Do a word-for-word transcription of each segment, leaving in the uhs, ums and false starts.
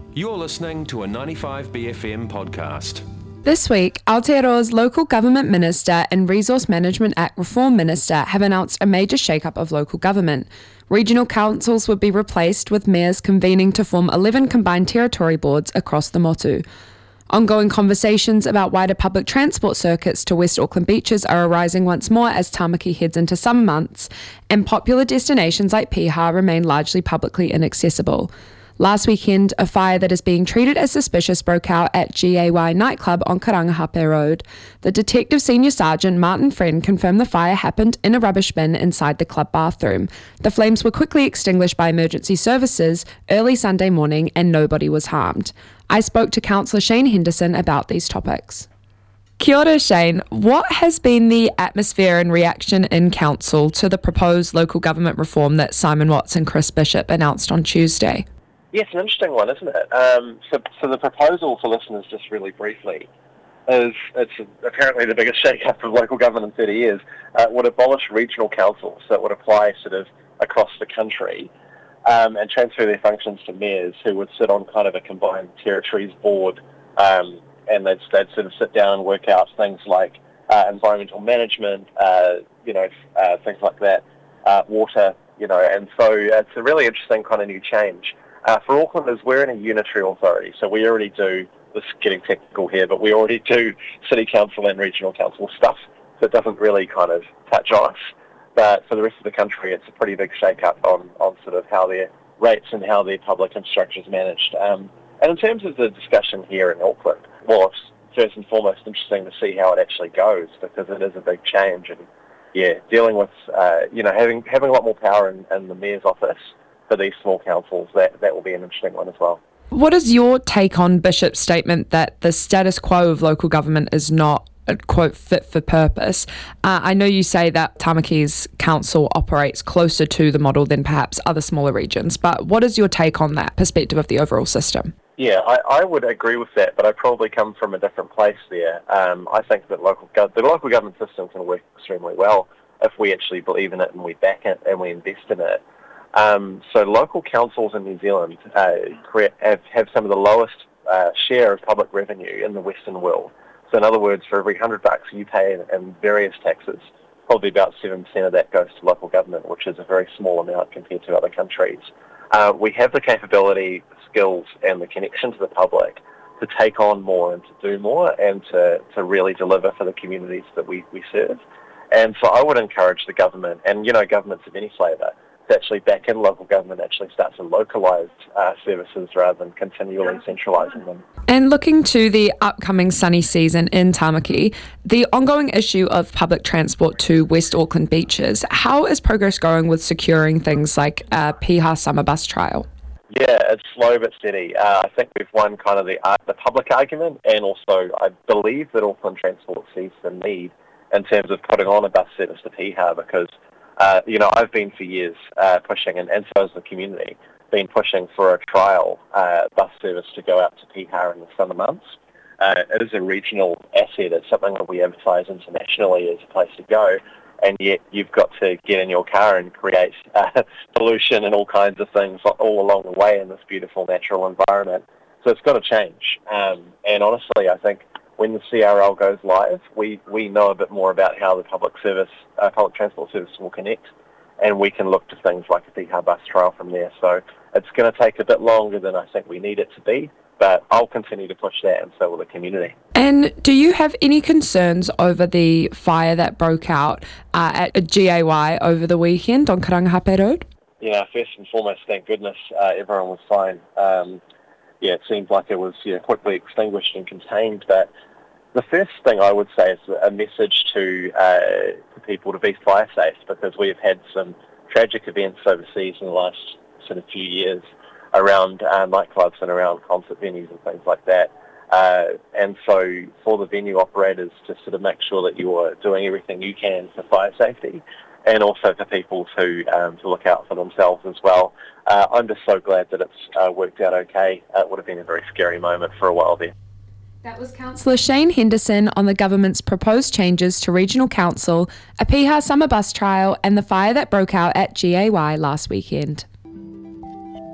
You're listening to a ninety-five B F M podcast. This week, Aotearoa's Local Government Minister and Resource Management Act Reform Minister have announced a major shake-up of local government. Regional councils would be replaced with mayors convening to form eleven combined territory boards across the motu. Ongoing conversations about wider public transport circuits to West Auckland beaches are arising once more as Tamaki heads into summer months, and popular destinations like Piha remain largely publicly inaccessible. Last weekend, a fire that is being treated as suspicious broke out at G A Y nightclub on Karangahape Road. The Detective Senior Sergeant Martin Friend confirmed the fire happened in a rubbish bin inside the club bathroom. The flames were quickly extinguished by emergency services early Sunday morning and nobody was harmed. I spoke to Councillor Shane Henderson about these topics. Kia ora, Shane. What has been the atmosphere and reaction in Council to the proposed local government reform that Simon Watts and Chris Bishop announced on Tuesday? Yes, an interesting one, isn't it? Um, so, so the proposal, for listeners, just really briefly, is it's apparently the biggest shake-up of local government in thirty years. Uh, would abolish regional councils, so it would apply sort of across the country, um, and transfer their functions to mayors who would sit on kind of a combined territories board, um, and they'd, they'd sort of sit down and work out things like uh, environmental management, uh, you know, uh, things like that, uh, water, you know, and so it's a really interesting kind of new change. Uh, for Aucklanders, we're in a unitary authority, so we already do, this is getting technical here, but we already do city council and regional council stuff, so it doesn't really kind of touch on us. But for the rest of the country, it's a pretty big shake-up on, on sort of how their rates and how their public infrastructure is managed. Um, and in terms of the discussion here in Auckland, well, it's first and foremost interesting to see how it actually goes, because it is a big change, and yeah, dealing with, uh, you know, having having a lot more power in, in the mayor's office for these small councils, that, that will be an interesting one as well. What is your take on Bishop's statement that the status quo of local government is not, quote, fit for purpose? Uh, I know you say that Tamaki's council operates closer to the model than perhaps other smaller regions, but what is your take on that perspective of the overall system? Yeah, I, I would agree with that, but I probably come from a different place there. Um, I think that local gov- the local government system can work extremely well if we actually believe in it and we back it and we invest in it. Um, so local councils in New Zealand uh, create, have, have some of the lowest uh, share of public revenue in the Western world. So in other words, for every hundred bucks you pay in, in various taxes, probably about seven percent of that goes to local government, which is a very small amount compared to other countries. Uh, we have the capability, skills and the connection to the public to take on more and to do more and to, to really deliver for the communities that we, we serve. And so I would encourage the government, and you know, governments of any flavour, actually back in local government actually start to localise uh, services rather than continually centralising them. And looking to the upcoming sunny season in Tamaki, the ongoing issue of public transport to West Auckland beaches, how is progress going with securing things like a Piha summer bus trial? Yeah, it's slow but steady. Uh, I think we've won kind of the uh, the public argument, and also I believe that Auckland Transport sees the need in terms of putting on a bus service to Piha, because Uh, you know, I've been for years uh, pushing, and, and so has the community, been pushing for a trial uh, bus service to go out to Piha in the summer months. Uh, it is a regional asset. It's something that we advertise internationally as a place to go, and yet you've got to get in your car and create uh, pollution and all kinds of things all along the way in this beautiful natural environment. So it's got to change. Um, and honestly, I think when the C R L goes live, we, we know a bit more about how the public service, uh, public transport service will connect, and we can look to things like a Piha bus trial from there. So it's going to take a bit longer than I think we need it to be, but I'll continue to push that, and so will the community. And do you have any concerns over the fire that broke out uh, at G A Y over the weekend on Karangahape Road? Yeah, first and foremost, thank goodness uh, everyone was fine. Um, yeah, it seemed like it was you know, quickly extinguished and contained, but the first thing I would say is a message to, uh, to people to be fire safe, because we have had some tragic events overseas in the last sort of few years around uh, nightclubs and around concert venues and things like that. Uh, and so for the venue operators to sort of make sure that you are doing everything you can for fire safety, and also for people to um, to look out for themselves as well. Uh, I'm just so glad that it's uh, worked out okay. Uh, it would have been a very scary moment for a while there. That was Councillor Shane Henderson on the government's proposed changes to regional council, a Piha summer bus trial and the fire that broke out at G A Y last weekend.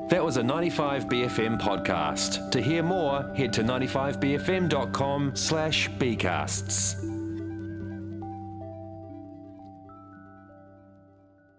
That was a ninety-five B F M podcast. To hear more, head to ninety-five b f m dot com slash bcasts.